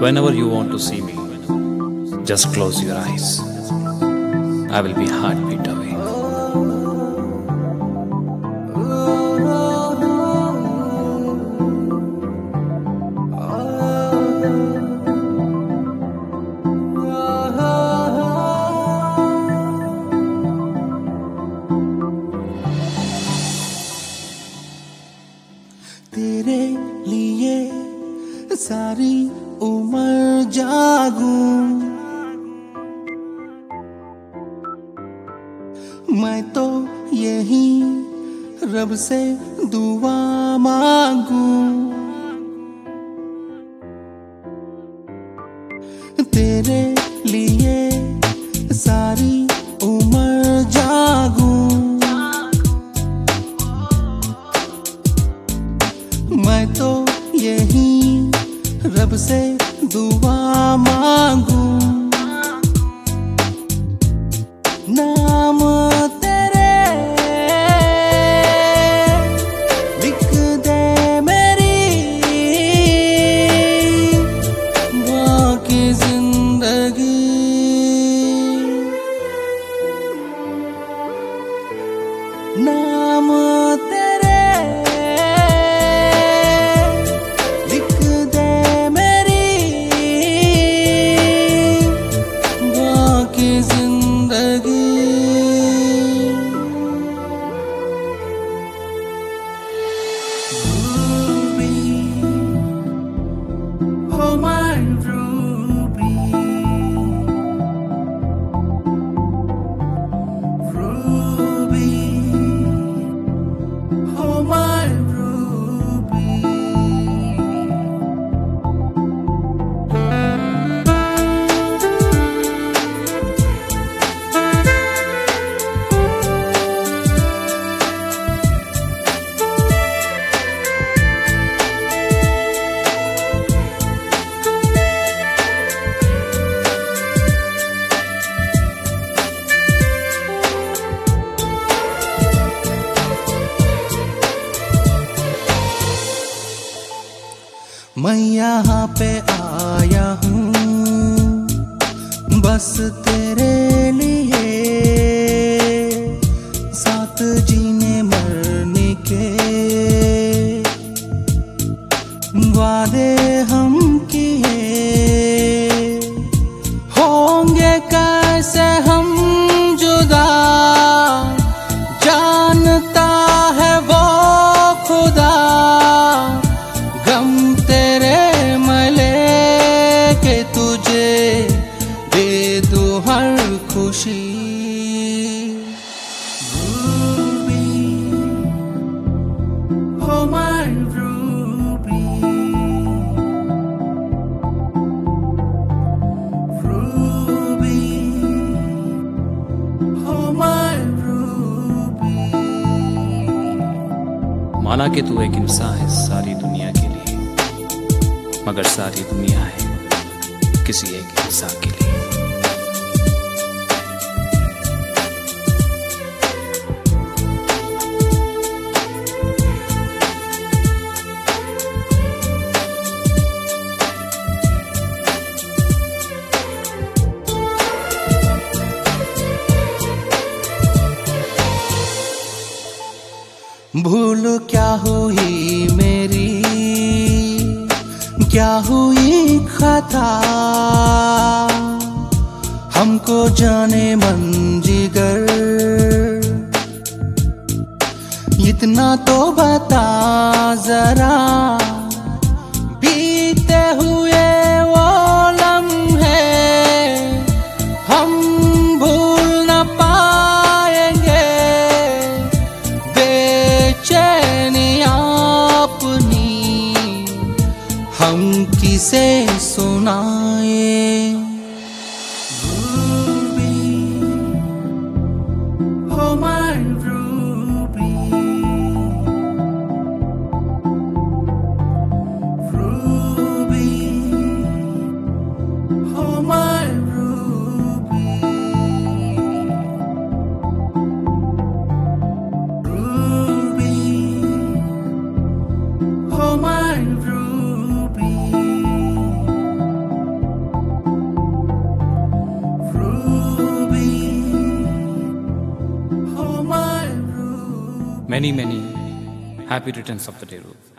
Whenever you want to see me, just close your eyes. I will be heartbeat away. तेरे लिए सारी उम्र जागूं मैं तो यही रब से दुआ मांगूं तेरे लिए सारी उम्र जागूं मैं तो यही रब से दुआ मांगूं नाम तेरे लिख दे मेरी बाकी जिंदगी नाम तेरे मैं यहाँ पे आया हूँ बस तेरे लिए साथ जीने मरने के वादे हम किए होंगे कैसे हम जुदा जानता है वो खुदा गम तेरे मले के तुझे दे दूं हर खुशी Oh my Ruby Ruby Oh my Ruby माना कि तू एक इंसान है सारी दुनिया के लिए, मगर सारी दुनिया है किसी एक इंसान के लिए। भूल क्या हुई मेरी क्या हुई खता हमको जाने मन जिगर इतना तो बता जरा बीते हुए वो लम्हे हम भूल न पाएंगे बेचैनियां अपनी हम किसे सुनाए Oh my Ruby Ruby Oh my Ruby Ruby Oh my Ruby Many, many happy returns of the day, Ruth.